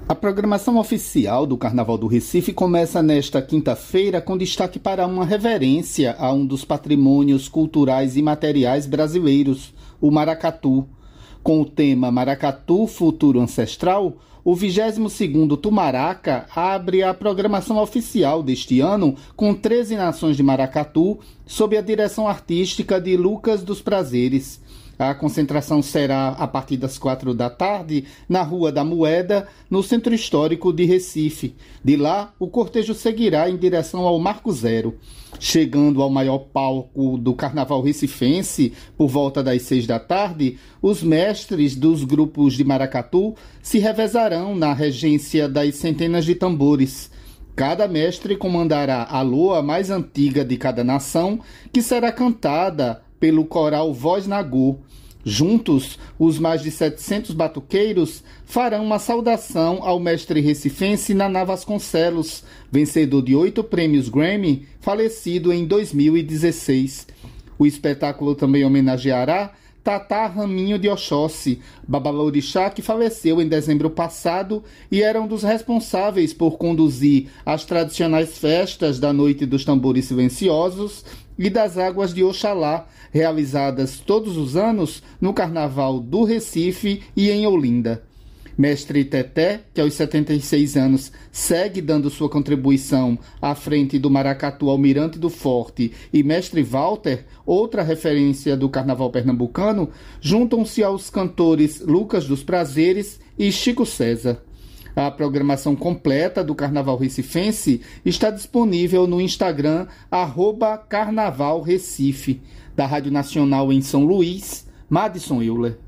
A programação oficial do Carnaval do Recife começa nesta quinta-feira com destaque para uma reverência a um dos patrimônios culturais e materiais brasileiros, o maracatu. Com o tema Maracatu, Futuro Ancestral, o 22º Tumaraca abre a programação oficial deste ano com 13 nações de maracatu, sob a direção artística de Lucas dos Prazeres. A concentração será a partir das 4 da tarde, na Rua da Moeda, no Centro Histórico de Recife. De lá, o cortejo seguirá em direção ao Marco Zero. Chegando ao maior palco do Carnaval recifense, por volta das 6 da tarde, os mestres dos grupos de maracatu se revezarão na regência das centenas de tambores. Cada mestre comandará a loa mais antiga de cada nação, que será cantada pelo coral Voz Nagô. Juntos, os mais de 700 batuqueiros farão uma saudação ao mestre recifense Naná Vasconcelos, vencedor de 8 prêmios Grammy, falecido em 2016. O espetáculo também homenageará Tatá Raminho de Oxóssi, babalorixá que faleceu em dezembro passado e era um dos responsáveis por conduzir as tradicionais festas da Noite dos Tambores Silenciosos e das Águas de Oxalá, realizadas todos os anos no Carnaval do Recife e em Olinda. Mestre Teté, que aos 76 anos segue dando sua contribuição à frente do Maracatu Almirante do Forte, e Mestre Walter, outra referência do Carnaval pernambucano, juntam-se aos cantores Lucas dos Prazeres e Chico César. A programação completa do Carnaval Recifense está disponível no Instagram @Carnaval Recife. Da Rádio Nacional em São Luís, Madison Euler.